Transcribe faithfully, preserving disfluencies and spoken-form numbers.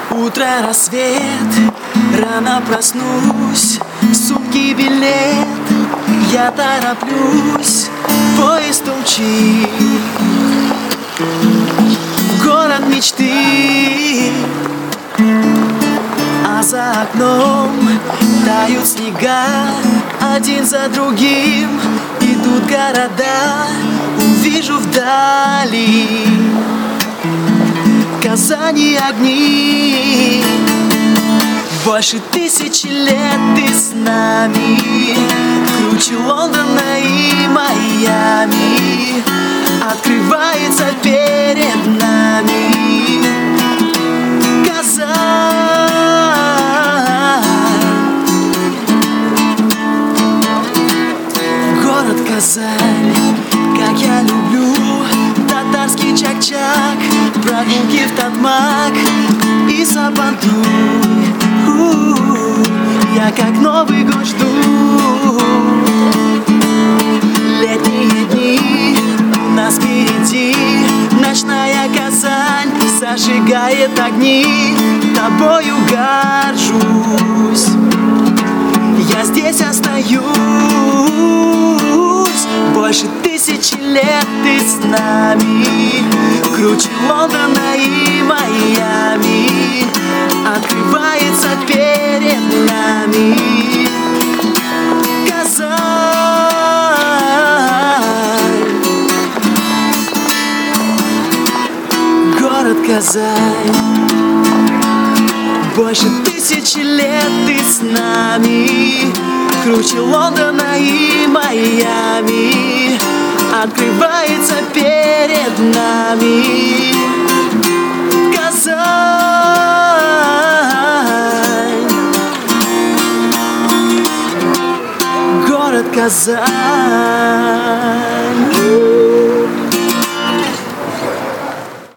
Утро, рассвет, рано проснусь, в сумке билет, я тороплюсь, поезд умчит. Город мечты, а за окном тают снега, один за другим идут города. Увижу вдали Казани огни. Больше тысячи лет ты с нами, круче Лондона и Майами, открывается перед нами Казань. Город Казань, как я люблю татарский чак-чак, прогулки в Татмак и Сабантуй. Я как Новый год жду. Летние дни у нас впереди, ночная Казань зажигает огни. Тобою горжусь, я здесь остаюсь. Больше тысячи лет ты с нами, круче Лондона и Майами, открывается перед нами Казань. Город Казань. Больше тысячи лет ты с нами, круче Лондона и Майами, открывается перед нами Казань. Город Казань.